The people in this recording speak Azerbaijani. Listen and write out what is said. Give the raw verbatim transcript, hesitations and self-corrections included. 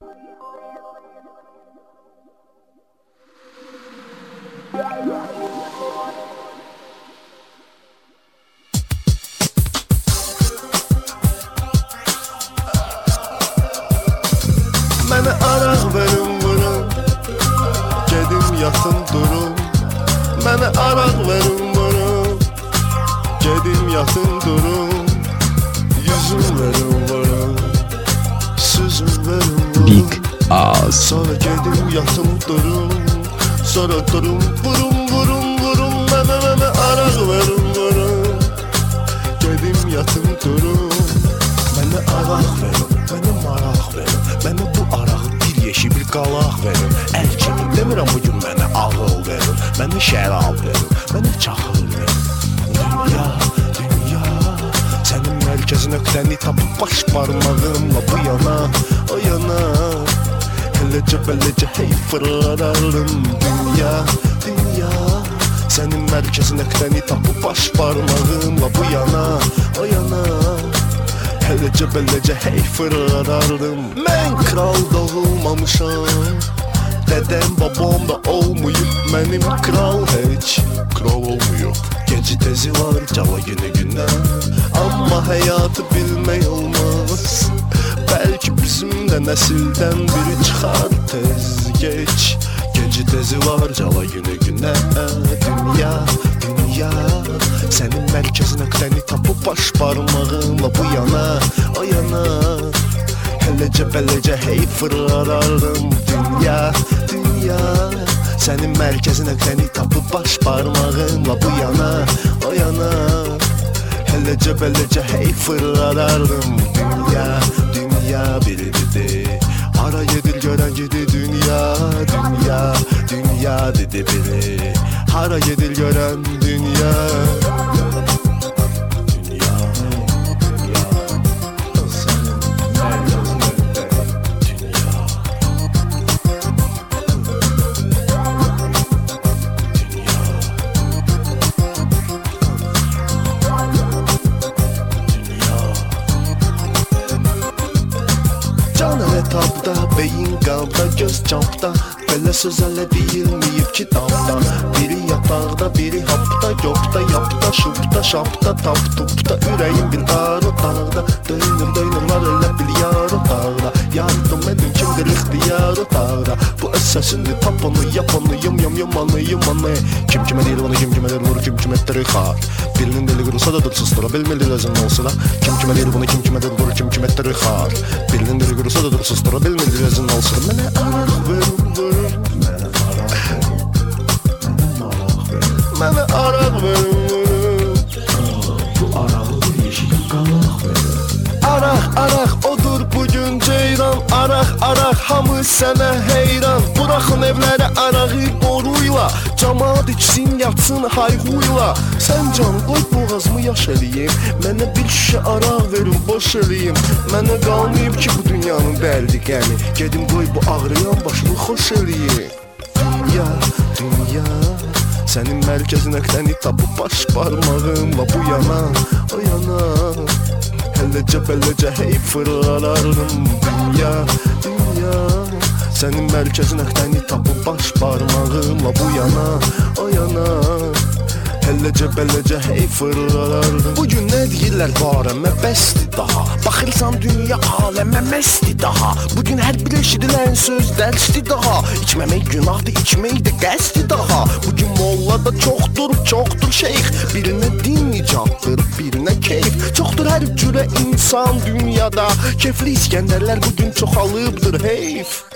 Mənə araq verin vurun, gedim yatın durum. Mənə araq verin vurun, gedim yatın durum. Yüzüm verin vurun, sözüm verin vurun. Big Ağız. Sonra gedim yatın durum. Sonra durum vurun vurun vurun. Mənə mənə araq verin vurun, gedim yatın durum. Mənə araq verin, mənə maraq verin. Mənə bu arağı bir yeşi bir qalaq verin. Əl çəkin, demirəm bugün mənə ağıl verin. Mənə şərab verin, mənə çaxıl verin. Dünya, dünya, sənin mərkəzinə qəni tapıb baş barmağımla bu yana, o yana. Eləcə beləcə hey fırlararım. Dünya, dünya, sənin mərkəzinə qəni tapıb baş barmağımla bu yana, o yana. Eləcə beləcə hey fırlararım. Mən kral doğulmamışam, dədəm babam da olmayıb. Mənim kral heç kral olmayıb. Gecə tezi var cala günü gündən, amma həyatı bilmək olmaz. Bəlkə bizim də nəsildən biri çıxar tez geç. Gecə tezi var cala günü gündən. Dünya, dünya, sənin mərkəzinə qəni tapıb baş barmağımla bu yana, o yana. Eləcə beləcə hey fırlararım. Dünya, dünya, sənin mərkəzinə qəni tapıb baş barmağımla bu yana, o yana. Eləcə beləcə hey fırlararım. Dünya, dünya biridir. Hara gedir görən gedir dünya, dünya, dünya dedi biri. Hara gedir görən dünya. Can elə tapda, beyin qabda, göz çapda. Belə söz hələ deyilməyib kitabda. Biri yataqda, biri hapda, yopda, yapda, şupda, şapda, tap tupda. Ürəyim bir dar otaqda, döynür, döynür var elə bil yar otaqda. Yardım edin kimdir ixtiyar otaqda. Bu öz səsini tap onu, yap onu, yum yum yum anı, yum anı. Kim kimə deyir onu, kim kimə deyir vurur, kim kimə etdirir xar. Birinin dili qırılsa da dur sustura, bilmirdi özün olsa da. Kim kimə deyir bunu, kim kimə deyir vurur, kim kimə etdirir xar. Birinin dili qırılsa da dur sustura, bilmirdi özün olsa da. Mənə araq verin, verin. Mənə araq verin, verin. Bu arağı bir yeşil qalaq verin. Araq, araq, odur bugün ceyran. Araq, araq, hamı sənə heyran. Buraxın evlərə arağı boruyla, camaat içsin, yatsın hayhuyla. Sən can qoy boğazımı yaş eləyim, mənə bir şişə araq verin, boş eləyim. Mənə qalmayıb ki bu dünyanın dərdi qəmi, gedim qoy bu ağrıyan başımı xoş eləyim. Dünya, dünya, sənin mərkəzinə qəni tapıb baş barmağımla bu yana, o yana. Eləcə beləcə hey fırlararım. Dünya, dünya, sənin mərkəzinə qəni tapıb baş barmağımla bu yana, o yana. Eləcə beləcə hey fırlararım. Bugün nə deyirlər barəmə bəsdir daha. Baxırsan dünya aləmə məsdir daha. Bugün hər bir eşidilən söz dərsdir daha. İçməmək günahdır, içmək də qəsdir daha. Bugün mollada çoxdur, çoxdur şeyx. Birinə din icaddır, birinə keyf. Çoxdur hər cürə insan dünyada. Kefli İskəndərlər bugün çoxalıbdır heyf.